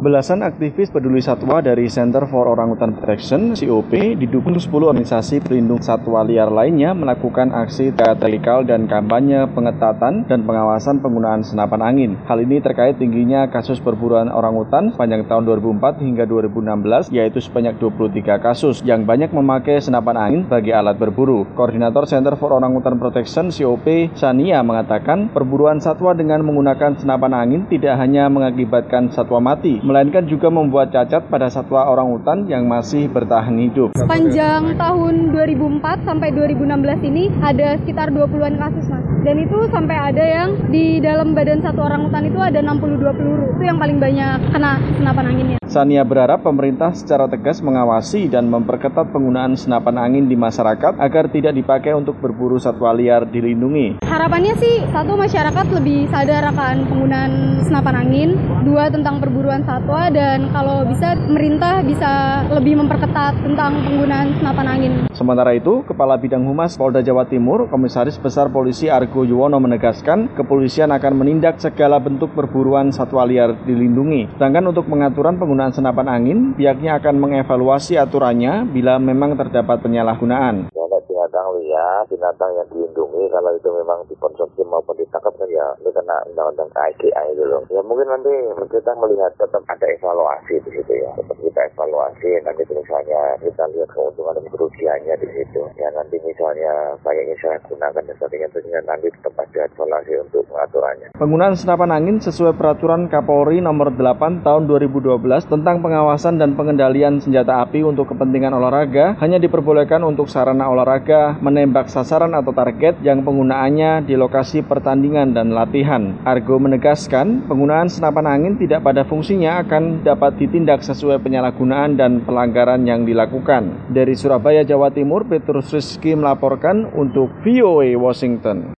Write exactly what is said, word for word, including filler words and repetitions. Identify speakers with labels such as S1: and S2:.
S1: Belasan aktivis peduli satwa dari Center for Orangutan Protection (C O P) didukung sepuluh organisasi pelindung satwa liar lainnya melakukan aksi teatrikal dan kampanye pengetatan dan pengawasan penggunaan senapan angin. Hal ini terkait tingginya kasus perburuan orangutan sepanjang tahun dua ribu empat hingga dua ribu enam belas, yaitu sebanyak dua puluh tiga kasus yang banyak memakai senapan angin sebagai alat berburu. Koordinator Center for Orangutan Protection (C O P) Sania mengatakan perburuan satwa dengan menggunakan senapan angin tidak hanya mengakibatkan satwa mati, melainkan juga membuat cacat pada satwa orangutan yang masih bertahan hidup.
S2: Sepanjang tahun dua ribu empat sampai dua ribu enam belas ini ada sekitar dua puluhan kasus, Mas. Dan itu sampai ada yang di dalam badan satu orangutan itu ada enam puluh dua peluru. Itu yang paling banyak kena senapan anginnya.
S1: Sania berharap pemerintah secara tegas mengawasi dan memperketat penggunaan senapan angin di masyarakat agar tidak dipakai untuk berburu satwa liar dilindungi.
S2: Harapannya sih, satu, masyarakat lebih sadar akan penggunaan senapan angin. Dua, tentang perburuan satwa. Dan kalau bisa, pemerintah bisa lebih memperketat tentang penggunaan senapan angin.
S1: Sementara itu, Kepala Bidang Humas Polda Jawa Timur, Komisaris Besar Polisi Argo Yuwono menegaskan, kepolisian akan menindak segala bentuk perburuan satwa liar dilindungi. Sedangkan untuk pengaturan penggunaan senapan angin, pihaknya akan mengevaluasi aturannya bila memang terdapat penyalahgunaan.
S3: Binatang liar, binatang yang dilindungi, kalau itu memang dikonsumsi maupun ditangkap kan ya itu kena undang-undang K I G A itu loh. Ya mungkin nanti kita melihat tetap ada evaluasi di situ ya, tetap kita evaluasi nanti misalnya kita lihat keuntungan dan kerugiannya di situ. Ya nanti misalnya kayaknya saya gunakan dan sebagainya, tentunya nanti tetap ada evaluasi untuk pengaturannya.
S1: Penggunaan senapan angin sesuai peraturan Kapolri nomor delapan tahun dua ribu dua belas tentang pengawasan dan pengendalian senjata api untuk kepentingan olahraga hanya diperbolehkan untuk sarana olahraga, menembak sasaran atau target yang penggunaannya di lokasi pertandingan dan latihan. Argo menegaskan, penggunaan senapan angin tidak pada fungsinya akan dapat ditindak sesuai penyalahgunaan dan pelanggaran yang dilakukan. Dari Surabaya, Jawa Timur, Petrus Rizky melaporkan untuk V O A Washington.